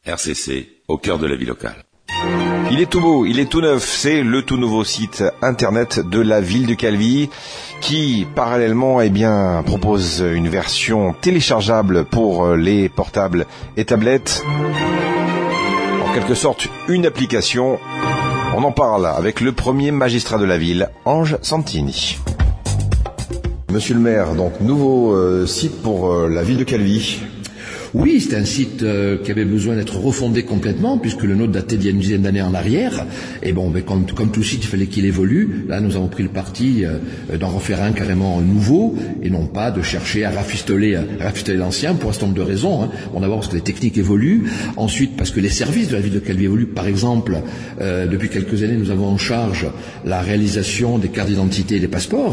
RCC, au cœur de la vie locale. Il est tout beau, il est tout neuf, c'est le tout nouveau site internet de la ville de Calvi qui parallèlement propose une version téléchargeable pour les portables et tablettes. En quelque sorte une application. On en parle avec le premier magistrat de la ville, Ange Santini. Monsieur le maire, donc nouveau site pour la ville de Calvi. Oui, c'est un site qui avait besoin d'être refondé complètement, puisque le nôtre datait d'il y a une dizaine d'années en arrière. Et bon, comme tout site, il fallait qu'il évolue. Là, nous avons pris le parti d'en refaire un carrément nouveau, et non pas de chercher à rafistoler l'ancien pour un certain nombre de raisons. Bon, d'abord parce que les techniques évoluent, ensuite parce que les services de la ville de Calvi évoluent. Par exemple, depuis quelques années, nous avons en charge la réalisation des cartes d'identité et des passeports,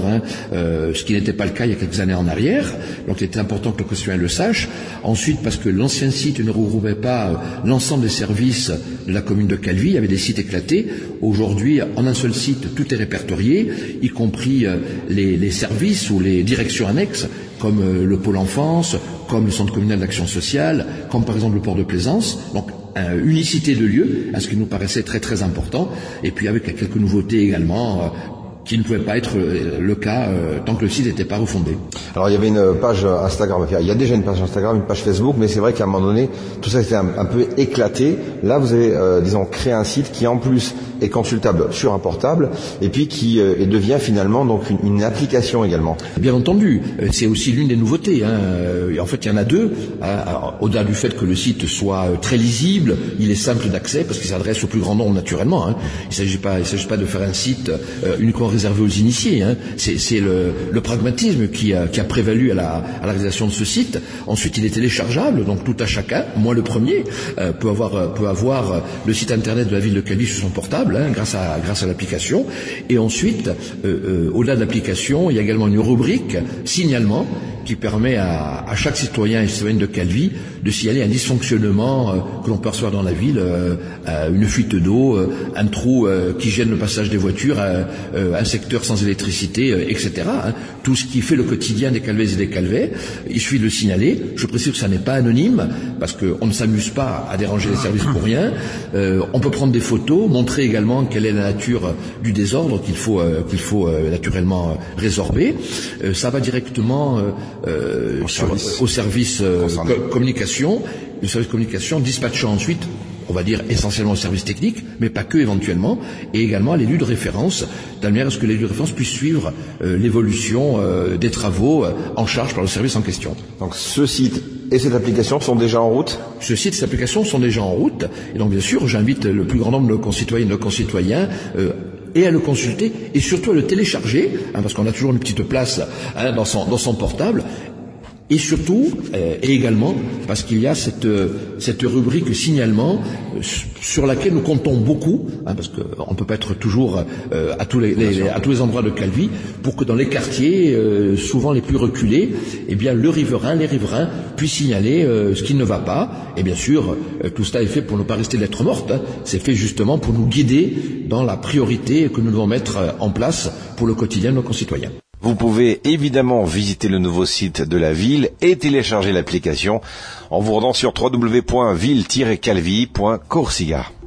ce qui n'était pas le cas il y a quelques années en arrière. Donc, il était important que le concitoyen le sache. Ensuite, parce que l'ancien site ne regroupait pas l'ensemble des services de la commune de Calvi, il y avait des sites éclatés. Aujourd'hui, en un seul site, tout est répertorié, y compris les services ou les directions annexes, comme le pôle enfance, comme le centre communal d'action sociale, comme par exemple le port de plaisance. Donc, unicité de lieu, à ce qui nous paraissait très très important, et puis avec quelques nouveautés également, qui ne pouvait pas être le cas tant que le site n'était pas refondé. Alors il y avait une page Instagram, il y a déjà une page Instagram, une page Facebook, mais c'est vrai qu'à un moment donné, tout ça était un peu éclaté. Là, vous avez, créé un site qui en plus est consultable sur un portable, et puis qui devient finalement donc une application également. Bien entendu, c'est aussi l'une des nouveautés. En fait, il y en a deux. Alors, au-delà du fait que le site soit très lisible, il est simple d'accès parce qu'il s'adresse au plus grand nombre naturellement. Il s'agit pas de faire un site uniquement réservé aux initiés. C'est le pragmatisme qui a prévalu à la réalisation de ce site. Ensuite, il est téléchargeable, donc tout à chacun, moi le premier, peut avoir le site internet de la ville de Calvi sur son portable, grâce à l'application. Et ensuite, au-delà de l'application, il y a également une rubrique signalement qui permet à chaque citoyen et citoyenne de Calvi de signaler un dysfonctionnement que l'on perçoit dans la ville, une fuite d'eau, un trou qui gêne le passage des voitures, un secteur sans électricité, etc. Tout ce qui fait le quotidien des Calvaises et des Calvais, il suffit de le signaler. Je précise que ça n'est pas anonyme, parce qu'on ne s'amuse pas à déranger les services pour rien. On peut prendre des photos, montrer également quelle est la nature du désordre qu'il faut naturellement résorber. Ça va directement au service communication, le service communication dispatchant ensuite, on va dire essentiellement au service technique, mais pas que éventuellement, et également à l'élu de référence, de manière à ce que l'élu de référence puisse suivre l'évolution des travaux en charge par le service en question. Donc ce site et cette application sont déjà en route ? Ce site et cette application sont déjà en route, et donc bien sûr j'invite le plus grand nombre de concitoyennes et de concitoyens et à le consulter, et surtout à le télécharger, parce qu'on a toujours une petite place dans son portable, et surtout, et également, parce qu'il y a cette rubrique signalement sur laquelle nous comptons beaucoup, parce qu'on ne peut pas être toujours à tous les endroits de Calvi, pour que dans les quartiers, souvent les plus reculés, eh bien les riverains puissent signaler ce qui ne va pas. Et bien sûr, tout cela est fait pour ne pas rester lettre morte. C'est fait justement pour nous guider dans la priorité que nous devons mettre en place pour le quotidien de nos concitoyens. Vous pouvez évidemment visiter le nouveau site de la ville et télécharger l'application en vous rendant sur www.ville-calvi.coursiga.